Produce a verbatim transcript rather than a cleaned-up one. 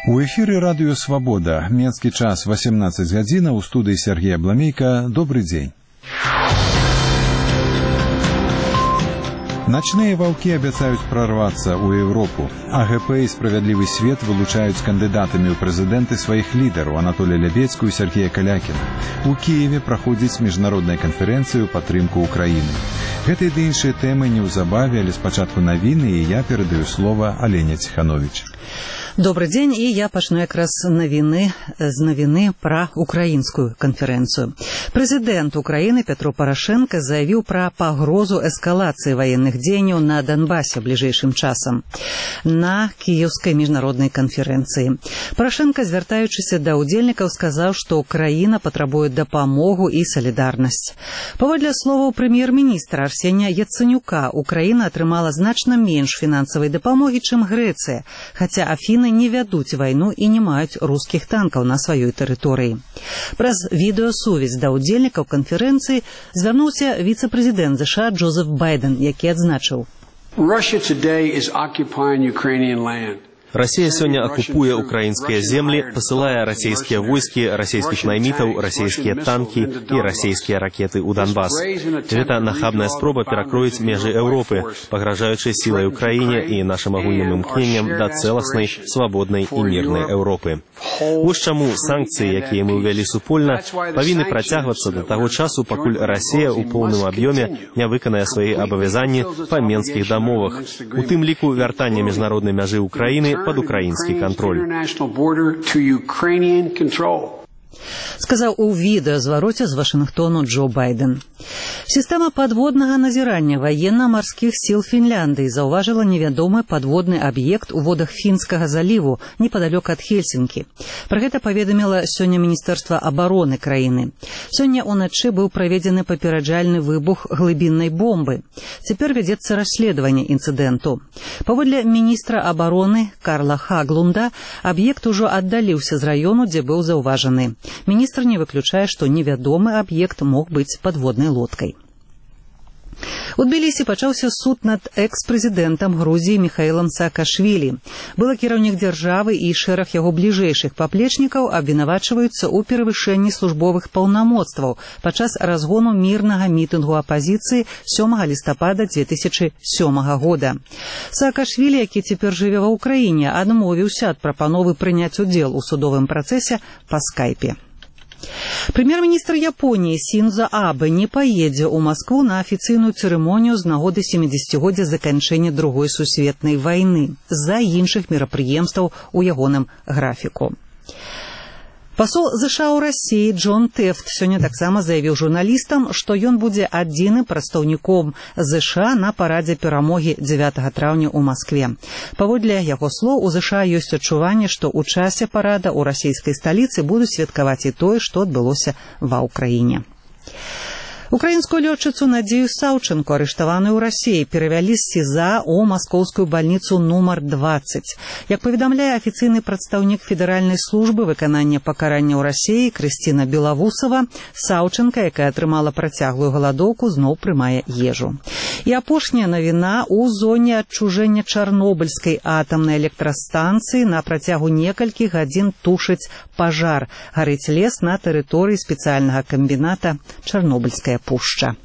У эфире радио «Свобода». Минский час восемнадцать гадзіна. У студии Сергей Обломейко. Добрый день. Ночные волки обещают прорваться у Европу. АГП и «Справедливый свет» вылучают кандидатами у президенты своих лидеров Анатолия Лябецкую и Сергея Калякина. У Киеве проходит международная конференция у поддержку Украины. Гэты ды іншыя тэмы неўзабаве, але спачатку навіны, і я перадаю слова Алене Ціханович. Добрый день, и я пачну якраз навіны, з навіны пра украінскую канферэнцыю. Прэзідэнт Украіны Петро Порошенко заявіў пра пагрозу эскалацыі ваенных дзеянняў на Донбасе бліжэйшым часам на кіеўскай міжнароднай канферэнцыі. Порошенко, звяртаючыся да ўдзельнікаў, сказаў, што краіна патрабуе дапамогу і салідарнасць. Паводле словаў прэм'ер-міністра Арсенія Яцэнюка, Украіна атрымала значна менш фінансавай дапамогі, чым Грэцыя, хаця Афіны не вядуць вайну і не маюць рускіх танкаў на сваёй тэрыторыі. Праз відэасувязь да ўдзельнікаў канферэнцыі звярнуўся віцэ-прэзідэнт ЗША Джозеф Байден, які адзначыў: Россия сегодня оккупуя украинские земли, посылая российские войски, российских наймитов, российские танки и российские ракеты у Донбасс. Это нахабная спроба перекроить межи Европы, погрожающей силой Украине и нашим огульным имкнением до целостной, свободной и мирной Европы. Вось чаму санкции, якія мы увялі супольна, павінны працягвацца до того часу, пакуль Россия у поўным аб'ёме не выканае свае абавязанні па менскіх дамовах, у тым ліку вяртання міжнароднай мяжы Украіны под украинский контроль. Сказаў у відэазвароце з Вашынгтону Джо Байден. Сістэма падводнага назірання ваенна-марскіх сіл Фінляндыі заўважыла невядомы падводны аб'ект у водах Фінскага заліву, непадалёк ад Хельсінкі. Пра гэта паведаміла сёння Міністэрства абароны краіны. Сёння ўначы быў праведзены папераджальны выбух глыбіннай бомбы. Цяпер вядзецца расследаванне інцыдэнту. Паводле міністра абароны Карла Хаглунда, аб'ект ужо аддаліўся з раёну, дзе быў заўважаны. Міністр не выключае, што невядомы аб'ект мог быць падводнай лодкай. У Тбілісі пачаўся суд над экс-прэзідэнтам Грузіі Міхаілам Саакашвілі. Былы кіраўнік дзяржавы і шэраг яго бліжэйшых паплечнікаў абвінавачваюцца ў перавышэнні службовых паўнамоцтваў падчас разгону мірнага мітынгу апазіцыі сёмага лістапада дзве тысячы сёмага года. Саакашвілі, які цяпер жыве ва ўкраіне, адмовіўся ад прапановы прыняць удзел у судовым працэсе па скайпе. Прэм'ер-міністр Японіі Сіндзо Абэ не паедзе ў Маскву на афіцыйную цырымонію з нагоды сямідзесяцігоддзя заканчэння другой сусветнай вайны з-за іншых мерапрыемстваў у ягоным графіку. Пасол ЗША ў Расіі Джон Тэфт сёння таксама заявіў журналістам, што ён будзе адзіным прадстаўніком ЗША на парадзе перамогі дзевятага траўня ў Маскве. Паводле яго слоў, у ЗША ёсць адчуванне, што ў часе парада ў расійскай сталіцы будуць святкаваць і тое, што адбылося ва ўкраіне. Украінскую лётчыцу Надзею Саўчэнку, арыштаваную ў Расіі, перавялі з СІЗА ў маскоўскую бальніцу нумар дваццаць. Як паведамляе афіцыйны прадстаўнік федэральнай службы выканання пакарання ў Расіі Крысціна Белавусава, Саўчэнка, якая атрымала працяглую галадоўку, зноў прымае ежу. І апошняя навіна: у зоне адчужэння Чарнобыльскай атамнай электрастанцыі на працягу некалькіх гадзін тушыць пажар. Гарыць лес на тэрыторыі спецыяльнага камбіната Чарнобыльская пушча.